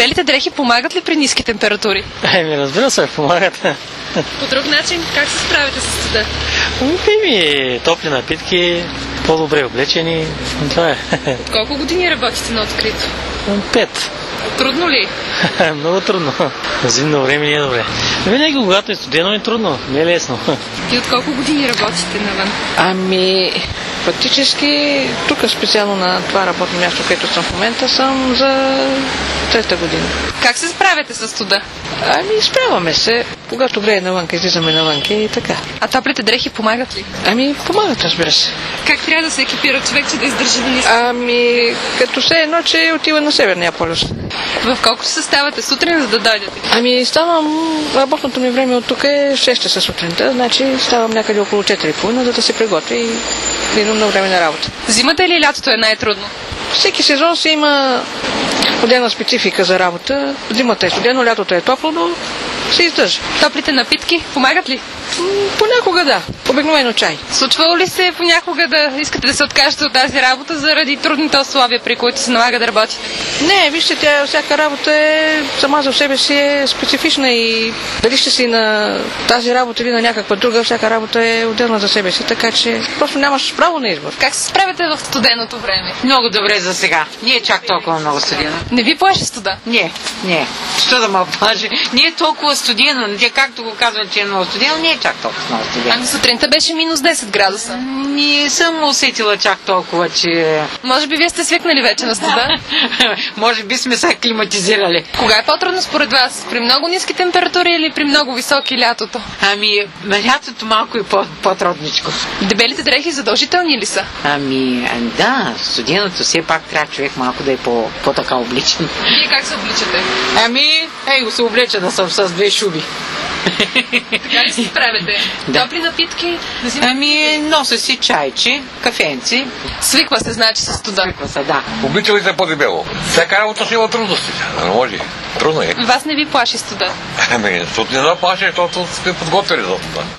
Дебелите дрехи помагат ли при ниски температури? Разбира се, помагат. По друг начин, как се справите с студа? Топли напитки, по-добре облечени. Това е. Колко години работите на открито? 5. Трудно ли? Много трудно. В зимно време не е добре. Винаги, когато е студено, е трудно. Не е лесно. И от колко години работите навън? Фактически, тук специално на това работно място, където съм в момента, съм за 3-та година. Как се справяте с студа? Справяме се. Когато грее навънка, излизаме навънка и така. А топлите дрехи помагат ли? Помагат, разбира се. Как трябва да се екипира човек, че да издържи на ниски? Като все едно, че отива на Северния полюс. В колко часа ставате сутрин, за да дойдете? Ставам, работното ми време от тук е 6 часа сутринта, значи ставам някъде около 4:30, за да се приготвя и да идвам на време на работа. Зимата или лятото е най-трудно? Всеки сезон си има отделна специфика за работа. Зимата е студено, лятото е топло, но се издържа. Топлите напитки помагат ли? Понякога да. Обикновено чай. Случвало ли се понякога да искате да се откажете от тази работа заради трудните условия, при които се налага да работите? Не, вижте, всяка работа сама за себе си е специфична и дали ще си на тази работа или на някаква друга, всяка работа е отделна за себе си, така че просто нямаш право на избор. Как се справяте в студеното време? Много добре за сега. Не е чак толкова много студено. Не ви плаши студа? Не. Що да ме плаши? Не е толкова студено. Както го казват, че е много студено, не е чак толкова много студено. Сутринта беше минус 10 градуса. Не съм усетила чак толкова, че... Може би вие сте свикнали вече на студа? Може би сме се аклиматизирали. Кога е по-трудно според вас? При много ниски температури или при много високи лятото? На лятото малко и по-трудничко. Дебелите дрехи задължителни ли са? Да, студеното все пак трябва човек малко да е по-така обличен. Вие как се обличате? Го се облеча да съм с 2 шуби. Така ли се справяте? Да. Топли напитки? Нося си чайче, кафенци. Свиква се, значи, с студа. Свиква се, да. Облича ли се по-дебело? Всяка работа си има трудности. Не може. Трудно е. Вас не ви плаши студа? Защото не плаши, защото сме подготвили за това.